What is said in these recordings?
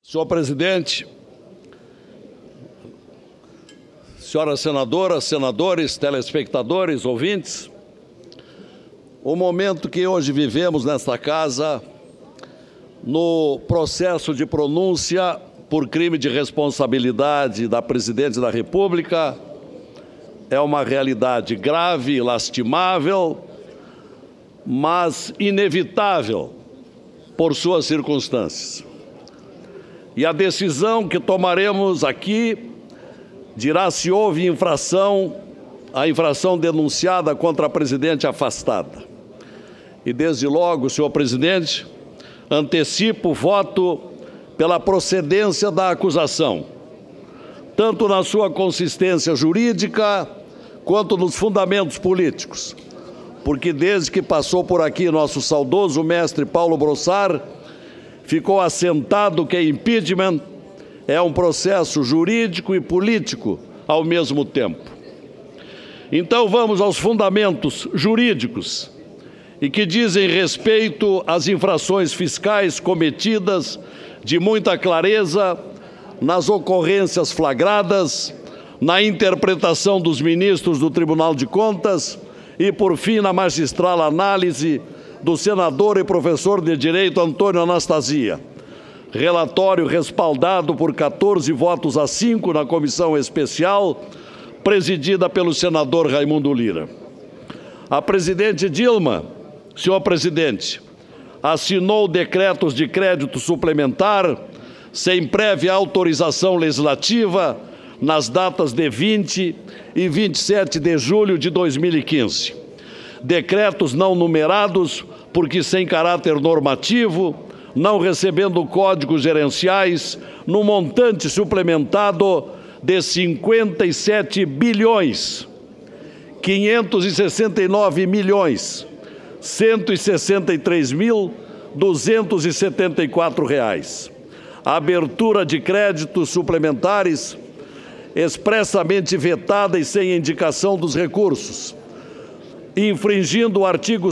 Senhor presidente, senhoras senadoras, senadores, telespectadores, ouvintes, o momento que hoje vivemos nesta casa, no processo de pronúncia por crime de responsabilidade da Presidente da República, é uma realidade grave e lastimável, mas inevitável por suas circunstâncias. E a decisão que tomaremos aqui dirá se houve a infração denunciada contra a Presidente afastada. E desde logo, senhor presidente, antecipo o voto pela procedência da acusação, tanto na sua consistência jurídica quanto nos fundamentos políticos, porque desde que passou por aqui nosso saudoso mestre Paulo Brossard, ficou assentado que impeachment é um processo jurídico e político ao mesmo tempo. Então vamos aos fundamentos jurídicos e que dizem respeito às infrações fiscais cometidas de muita clareza nas ocorrências flagradas, na interpretação dos ministros do Tribunal de Contas e, por fim, na magistral análise do senador e professor de Direito Antônio Anastasia. Relatório respaldado por 14 votos a 5 na comissão especial, presidida pelo senador Raimundo Lira. A presidente Dilma, senhor presidente, assinou decretos de crédito suplementar sem prévia autorização legislativa nas datas de 20 e 27 de julho de 2015. Decretos não numerados, porque sem caráter normativo, não recebendo códigos gerenciais, no montante suplementado de 57 bilhões, 569 milhões, 163.274 reais. A abertura de créditos suplementares expressamente vetada e sem indicação dos recursos, infringindo o artigo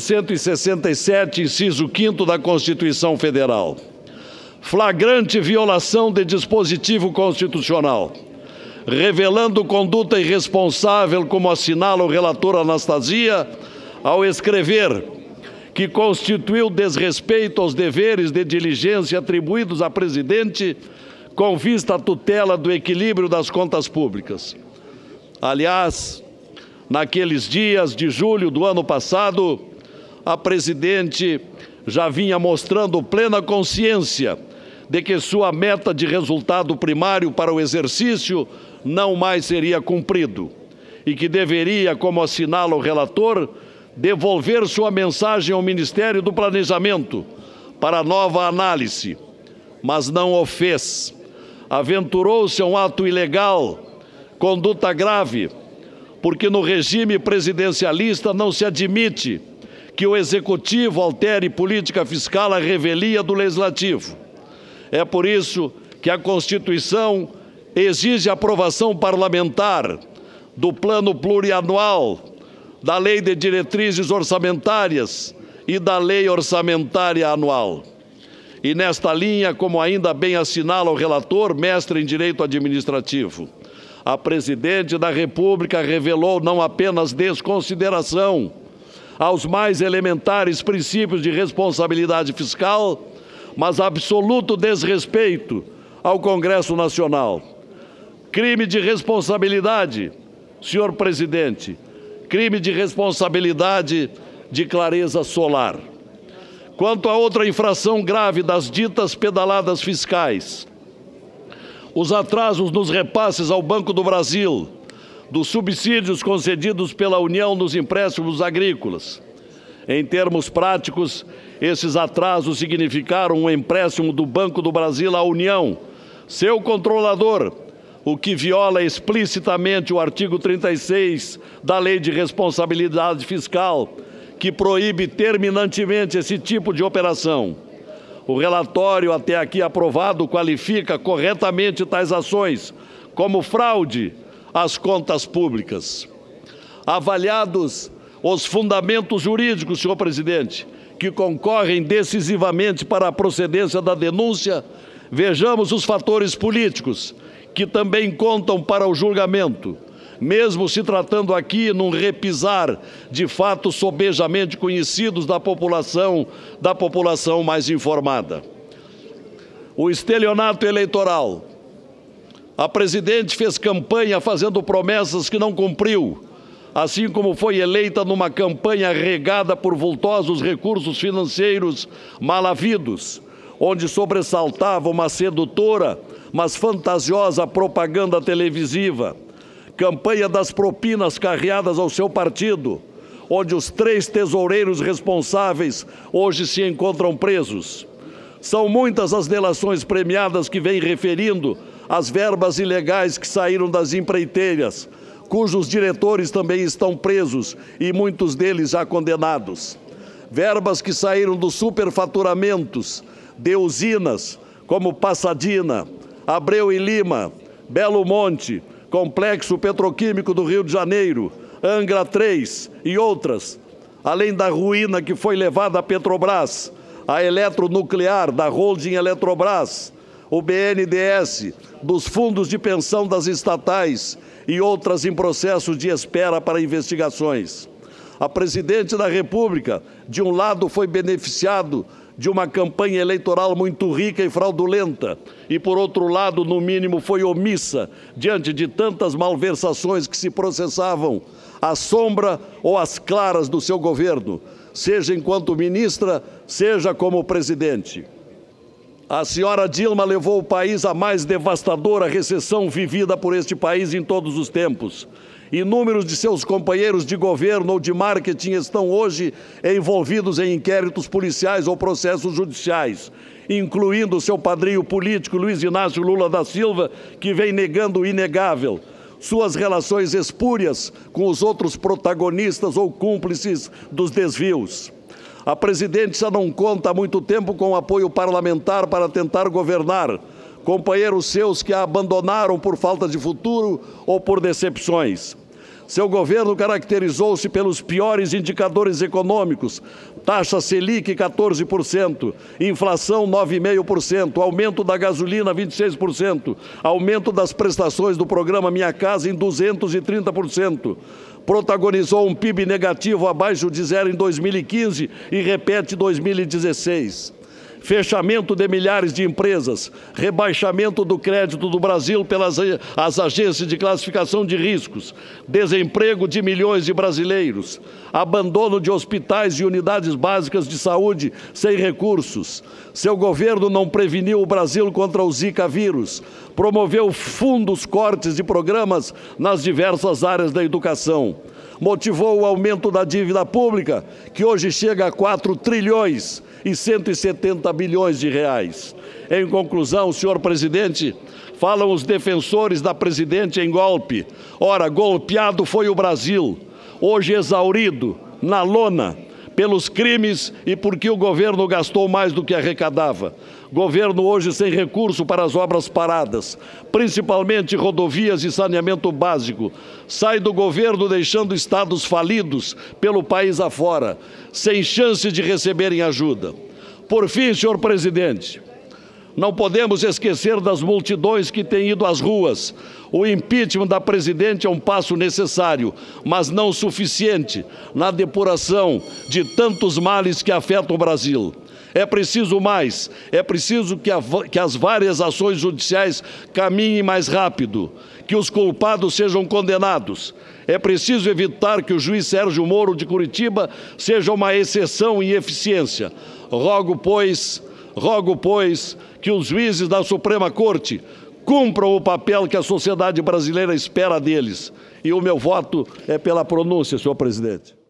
167, inciso 5º da Constituição Federal. Flagrante violação de dispositivo constitucional, revelando conduta irresponsável, como assinala o relator Anastasia, ao escrever que constituiu desrespeito aos deveres de diligência atribuídos à Presidente com vista à tutela do equilíbrio das contas públicas. Aliás, naqueles dias de julho do ano passado, a Presidente já vinha mostrando plena consciência de que sua meta de resultado primário para o exercício não mais seria cumprido e que deveria, como assinala o relator, devolver sua mensagem ao Ministério do Planejamento para nova análise, mas não o fez. Aventurou-se a um ato ilegal, conduta grave, porque no regime presidencialista não se admite que o Executivo altere política fiscal à revelia do Legislativo. É por isso que a Constituição exige a aprovação parlamentar do Plano Plurianual, da Lei de Diretrizes Orçamentárias e da Lei Orçamentária Anual. E nesta linha, como ainda bem assinala o relator, mestre em Direito Administrativo, a Presidente da República revelou não apenas desconsideração aos mais elementares princípios de responsabilidade fiscal, mas absoluto desrespeito ao Congresso Nacional. Crime de responsabilidade, senhor presidente, crime de responsabilidade de clareza solar. Quanto a outra infração grave das ditas pedaladas fiscais, os atrasos nos repasses ao Banco do Brasil, dos subsídios concedidos pela União nos empréstimos agrícolas. Em termos práticos, esses atrasos significaram um empréstimo do Banco do Brasil à União, seu controlador, o que viola explicitamente o artigo 36 da Lei de Responsabilidade Fiscal, que proíbe terminantemente esse tipo de operação. O relatório até aqui aprovado qualifica corretamente tais ações como fraude às contas públicas. Avaliados os fundamentos jurídicos, senhor presidente, que concorrem decisivamente para a procedência da denúncia, Vejamos os fatores políticos, que também contam para o julgamento, mesmo se tratando aqui num repisar de fatos sobejamente conhecidos da população mais informada. O estelionato eleitoral. A presidente fez campanha fazendo promessas que não cumpriu, assim como foi eleita numa campanha regada por vultosos recursos financeiros mal havidos, onde sobressaltava uma sedutora, mas fantasiosa propaganda televisiva, campanha das propinas carreadas ao seu partido, onde os 3 tesoureiros responsáveis hoje se encontram presos. São muitas as delações premiadas que vêm referindo as verbas ilegais que saíram das empreiteiras, cujos diretores também estão presos e muitos deles já condenados. Verbas que saíram dos superfaturamentos de usinas como Passadina, Abreu e Lima, Belo Monte, Complexo Petroquímico do Rio de Janeiro, Angra 3 e outras, além da ruína que foi levada à Petrobras, a eletronuclear da holding Eletrobras, o BNDES, dos fundos de pensão das estatais e outras em processo de espera para investigações. A presidente da República, de um lado, foi beneficiado de uma campanha eleitoral muito rica e fraudulenta, e, por outro lado, no mínimo, foi omissa diante de tantas malversações que se processavam à sombra ou às claras do seu governo, seja enquanto ministra, seja como presidente. A senhora Dilma levou o país à mais devastadora recessão vivida por este país em todos os tempos. Inúmeros de seus companheiros de governo ou de marketing estão hoje envolvidos em inquéritos policiais ou processos judiciais, incluindo seu padrinho político Luiz Inácio Lula da Silva, que vem negando o inegável, suas relações espúrias com os outros protagonistas ou cúmplices dos desvios. A presidente já não conta há muito tempo com apoio parlamentar para tentar governar, companheiros seus que a abandonaram por falta de futuro ou por decepções. Seu governo caracterizou-se pelos piores indicadores econômicos: taxa Selic 14%, inflação 9,5%, aumento da gasolina 26%, aumento das prestações do programa Minha Casa em 230%. Protagonizou um PIB negativo abaixo de 0 em 2015 e repete 2016. Fechamento de milhares de empresas, rebaixamento do crédito do Brasil pelas as agências de classificação de riscos, desemprego de milhões de brasileiros, abandono de hospitais e unidades básicas de saúde sem recursos. Seu governo não preveniu o Brasil contra o Zika vírus, promoveu fundos cortes de programas nas diversas áreas da educação. Motivou o aumento da dívida pública, que hoje chega a 4 trilhões e 170 bilhões de reais. Em conclusão, senhor presidente, falam os defensores da presidente em golpe. Ora, golpeado foi o Brasil, hoje exaurido, na lona, pelos crimes e porque o governo gastou mais do que arrecadava. Governo hoje sem recurso para as obras paradas, principalmente rodovias e saneamento básico. Sai do governo deixando estados falidos pelo país afora, sem chance de receberem ajuda. Por fim, senhor presidente, não podemos esquecer das multidões que têm ido às ruas. O impeachment da presidente é um passo necessário, mas não suficiente na depuração de tantos males que afetam o Brasil. É preciso mais, é preciso que as várias ações judiciais caminhem mais rápido, que os culpados sejam condenados. É preciso evitar que o juiz Sérgio Moro de Curitiba seja uma exceção em eficiência. Rogo, pois, que os juízes da Suprema Corte cumpram o papel que a sociedade brasileira espera deles. E o meu voto é pela pronúncia, senhor presidente.